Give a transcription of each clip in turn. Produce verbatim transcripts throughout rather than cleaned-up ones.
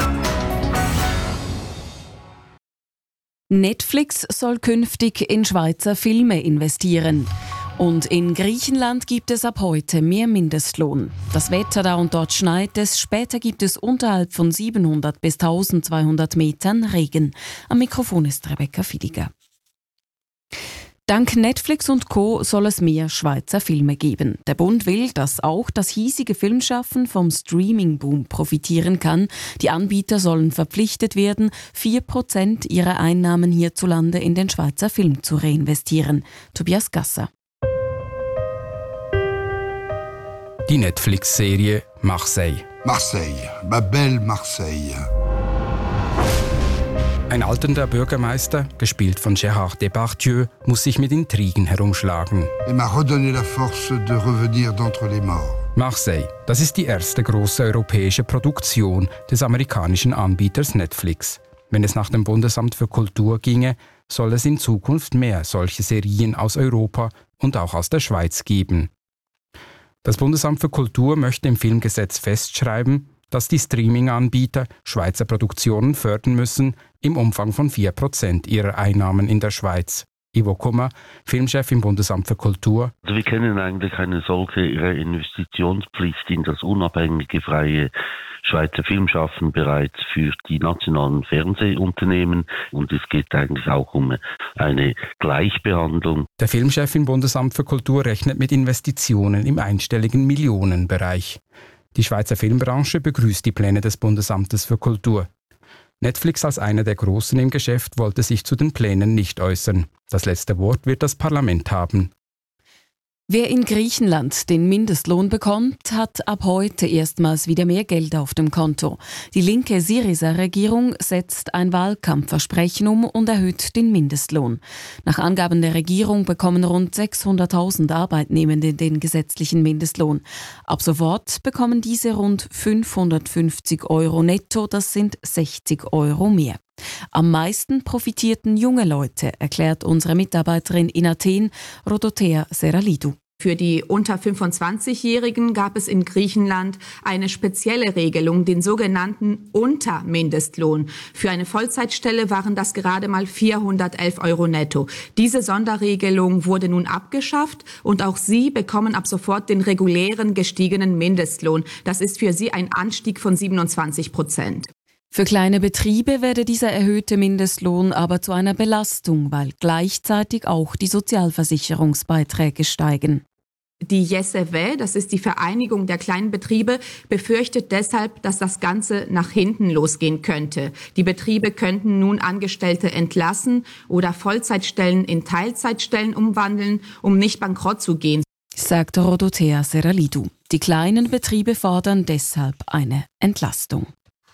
Netflix soll künftig in Schweizer Filme investieren. Und in Griechenland gibt es ab heute mehr Mindestlohn. Das Wetter da und dort schneit es, später gibt es unterhalb von siebenhundert bis eintausendzweihundert Metern Regen. Am Mikrofon ist Rebecca Fidiger. Dank Netflix und Co. soll es mehr Schweizer Filme geben. Der Bund will, dass auch das hiesige Filmschaffen vom Streaming-Boom profitieren kann. Die Anbieter sollen verpflichtet werden, vier Prozent ihrer Einnahmen hierzulande in den Schweizer Film zu reinvestieren. Tobias Gasser. Die Netflix-Serie Marseille. Marseille, ma belle Marseille. Ein alternder Bürgermeister, gespielt von Gérard Depardieu, muss sich mit Intrigen herumschlagen. Il m'a redonné la force de revenir d'entre les morts. Marseille, das ist die erste große europäische Produktion des amerikanischen Anbieters Netflix. Wenn es nach dem Bundesamt für Kultur ginge, soll es in Zukunft mehr solche Serien aus Europa und auch aus der Schweiz geben. Das Bundesamt für Kultur möchte im Filmgesetz festschreiben, dass die Streaming-Anbieter Schweizer Produktionen fördern müssen im Umfang von vier Prozent ihrer Einnahmen in der Schweiz. Ivo Kummer, Filmchef im Bundesamt für Kultur. Also wir kennen eigentlich eine solche Investitionspflicht in das unabhängige, freie Schweizer Filmschaffen bereits für die nationalen Fernsehunternehmen. Und es geht eigentlich auch um eine Gleichbehandlung. Der Filmchef im Bundesamt für Kultur rechnet mit Investitionen im einstelligen Millionenbereich. Die Schweizer Filmbranche begrüßt die Pläne des Bundesamtes für Kultur. Netflix als einer der Großen im Geschäft wollte sich zu den Plänen nicht äußern. Das letzte Wort wird das Parlament haben. Wer in Griechenland den Mindestlohn bekommt, hat ab heute erstmals wieder mehr Geld auf dem Konto. Die linke Syriza-Regierung setzt ein Wahlkampfversprechen um und erhöht den Mindestlohn. Nach Angaben der Regierung bekommen rund sechshunderttausend Arbeitnehmende den gesetzlichen Mindestlohn. Ab sofort bekommen diese rund fünfhundertfünfzig Euro netto, das sind sechzig Euro mehr. Am meisten profitierten junge Leute, erklärt unsere Mitarbeiterin in Athen, Rodothea Seralidou. Für die unter fünfundzwanzigjährigen gab es in Griechenland eine spezielle Regelung, den sogenannten Untermindestlohn. Für eine Vollzeitstelle waren das gerade mal vierhundertelf Euro netto. Diese Sonderregelung wurde nun abgeschafft und auch sie bekommen ab sofort den regulären gestiegenen Mindestlohn. Das ist für sie ein Anstieg von siebenundzwanzig Prozent. Für kleine Betriebe werde dieser erhöhte Mindestlohn aber zu einer Belastung, weil gleichzeitig auch die Sozialversicherungsbeiträge steigen. Die J S V, das ist die Vereinigung der kleinen Betriebe, befürchtet deshalb, dass das Ganze nach hinten losgehen könnte. Die Betriebe könnten nun Angestellte entlassen oder Vollzeitstellen in Teilzeitstellen umwandeln, um nicht bankrott zu gehen, sagt Rodothea Seralidou. Die kleinen Betriebe fordern deshalb eine Entlastung.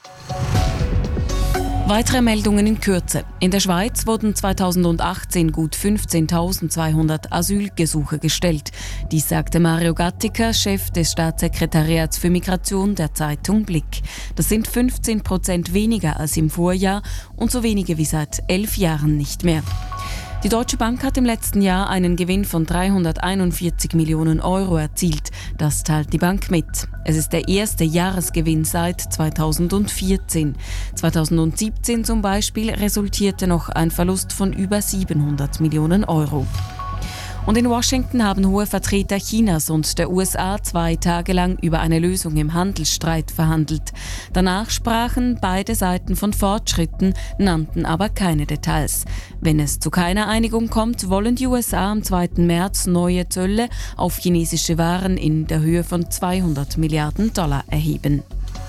Weitere Meldungen in Kürze. In der Schweiz wurden zweitausendachtzehn gut fünfzehntausendzweihundert Asylgesuche gestellt. Dies sagte Mario Gattiker, Chef des Staatssekretariats für Migration der Zeitung Blick. Das sind fünfzehn Prozent weniger als im Vorjahr und so wenige wie seit elf Jahren nicht mehr. Die Deutsche Bank hat im letzten Jahr einen Gewinn von dreihunderteinundvierzig Millionen Euro erzielt. Das teilt die Bank mit. Es ist der erste Jahresgewinn seit zweitausendvierzehn. zweitausendsiebzehn zum Beispiel resultierte noch ein Verlust von über siebenhundert Millionen Euro. Und in Washington haben hohe Vertreter Chinas und der U S A zwei Tage lang über eine Lösung im Handelsstreit verhandelt. Danach sprachen beide Seiten von Fortschritten, nannten aber keine Details. Wenn es zu keiner Einigung kommt, wollen die U S A am zweiten März neue Zölle auf chinesische Waren in der Höhe von zweihundert Milliarden Dollar erheben.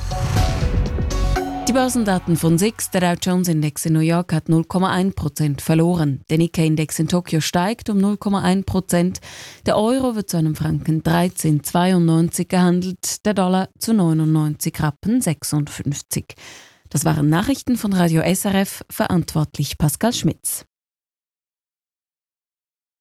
Die Börsendaten von S I X, der Dow Jones Index in New York hat null Komma eins Prozent verloren. Der Nikkei Index in Tokio steigt um null Komma eins Prozent. Der Euro wird zu einem Franken dreizehn Komma zweiundneunzig gehandelt, der Dollar zu neunundneunzig Rappen sechsundfünfzig. Das waren Nachrichten von Radio S R F, verantwortlich Pascal Schmitz.